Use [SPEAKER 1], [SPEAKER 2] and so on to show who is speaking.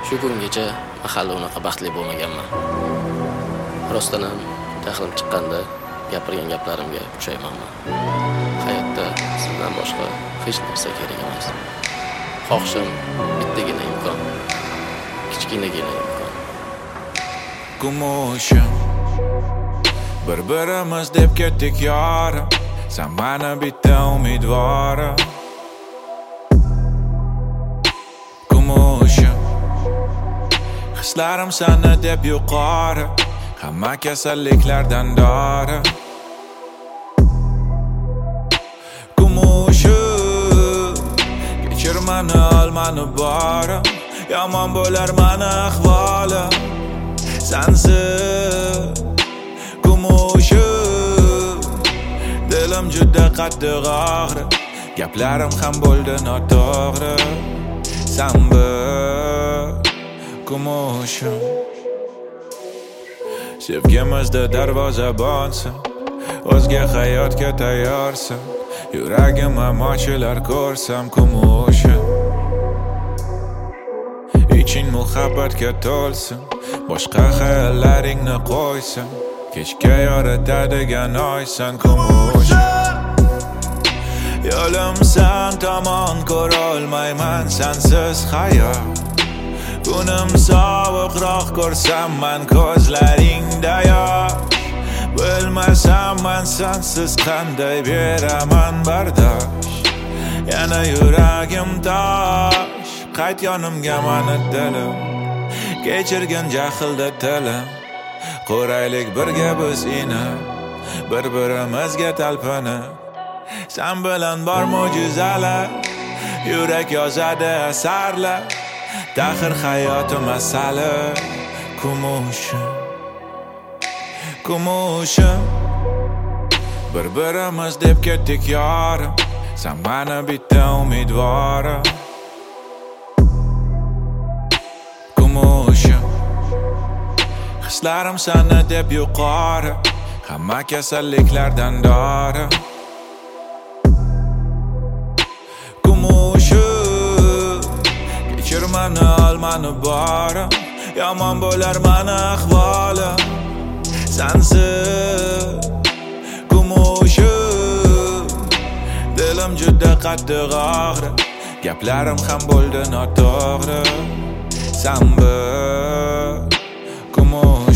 [SPEAKER 1] Shu kungacha mahalla unaqa baxtli bo'lmaganman. Rostdan ham jahlim chiqqanda gapirgan gaplarimga pushaymonman. Hayotda sizdan boshqa hech narsa kerak emas. Xohishim bittagina imkon. Kichkinagina imkon.
[SPEAKER 2] Kumushim bir-birimiz deb ketdik yorim. Sen mana bitta umidvorim. Kumushim hislarim seni deb yuqori. Hamma kasalliklardan dori. Kumushim kechir mani, ol mani borim. Yomon bo'lar mani ahvolim sensiz. Kumushim dilim juda qattiq og'ri. Gaplarim ham bo'ldi noto'g'ri. Sen bir kumushim. Sevgimizda darvozabonsan, o'zga hayotga tayyorsan. Yuragim ham ochilar ko'rsam kumushim. Iching muhabbatga to'lsin, boshqa xayollaringni qo'ysin. Kechga yoritadigan oysan kumushim. Yo'lim sen tomon ko'rolmayman sensiz hayot. Kunim sovuqroq ko'rsam man ko'zlaringda yosh. Bilmasam man sensiz qanday beraman bardosh. Yana yuragim tosh. Qayt yonimga mani dilim. Kechirgin jahilda tilim. Qo'raylik birga biz inib, bir-birimizga talpinib. Sen bilan bor mo'jizalar, yurak yozadi asarlar. Daxir hayotim asali kumushim. Kumushim bir-birimiz deb ketdik yorim. Sen mana bitta umidvorim. Kumushim hislarim seni deb yuqori. Hamma kasalliklardan dori. Kumushim kechir mani, ol mani borim. Yomon bo'lar mani ahvolim sensiz. Kumushim dilim juda qattiq og'ri. Gaplarim ham bo'ldi noto'g'ri. Sen bir kumushim.